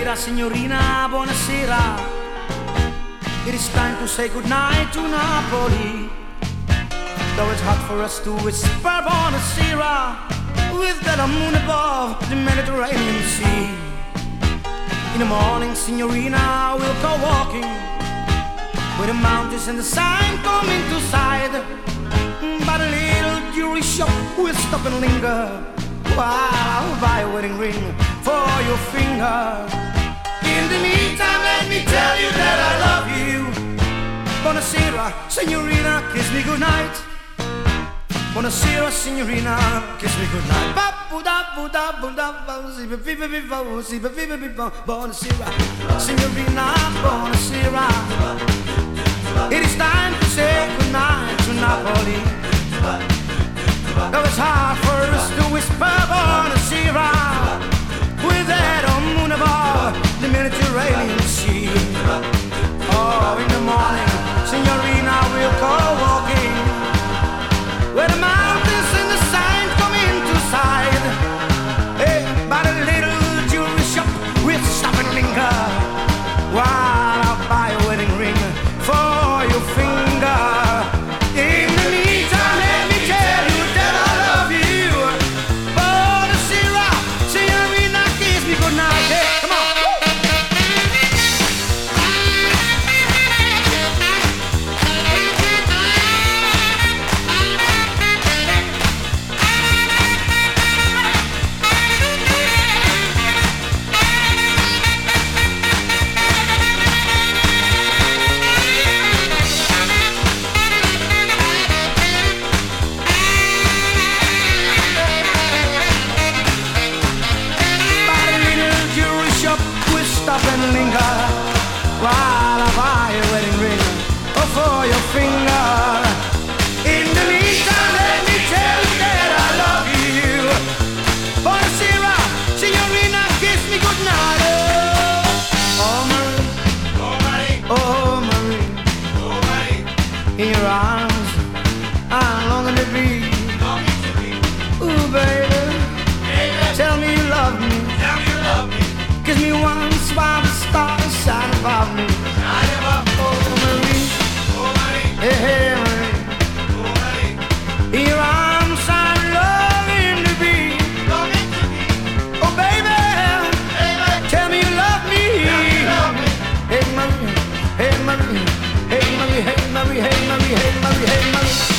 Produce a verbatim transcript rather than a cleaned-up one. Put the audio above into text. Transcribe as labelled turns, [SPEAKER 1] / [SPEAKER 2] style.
[SPEAKER 1] Buonasera signorina, buonasera. It is time to say goodnight to Napoli. Though it's hard for us to whisper buonasera, with that moon above the Mediterranean Sea. In the morning, signorina, we'll go walking, with the mountains and the sun coming to sight. By the little jewelry shop, we'll stop and linger, while I'll buy a wedding ring for your finger. In the meantime, let me tell you that I love you. Buonasera, signorina, kiss me goodnight. Buonasera, signorina, kiss me goodnight. Buonasera, signorina, buonasera. It is time to say goodnight to Napoli. Though it's hard for us to whisper buonasera, with that moon above the Mediterranean Sea. Oh, in the morning, signorina, we'll go walking, where the mountains and the sun come into sight. Hey, by the little jewelry shop, we'll stop and linger, while I'll buy a wedding ring for your finger. In the meantime, let me tell you that I love you. Buonasera, signorina, kiss me goodnight. Hey, come on. Stop and linger, while I buy a wedding ring for your finger. In the meantime, let me tell you that I love you. Buonasera, signorina, kiss me goodnight. Oh, Marie, oh Marie, oh Marie, oh Marie. In your arms, I'm longing to be. Longing to be. Ooh, baby, baby, tell me you love me. Tell me you love me. Kiss me once while the stars shine above me. Shine above me. Oh, Marie. Oh, Marie. Hey, hey, Marie. Oh, Marie. In your arms I'm longing to be. Longing to be. Oh, baby. Baby. Tell me you love me. Tell me you love me. Hey, Marie. Hey, Marie. Hey, Marie. Hey, Marie. Hey, Marie. Hey, Marie. Hey, Marie.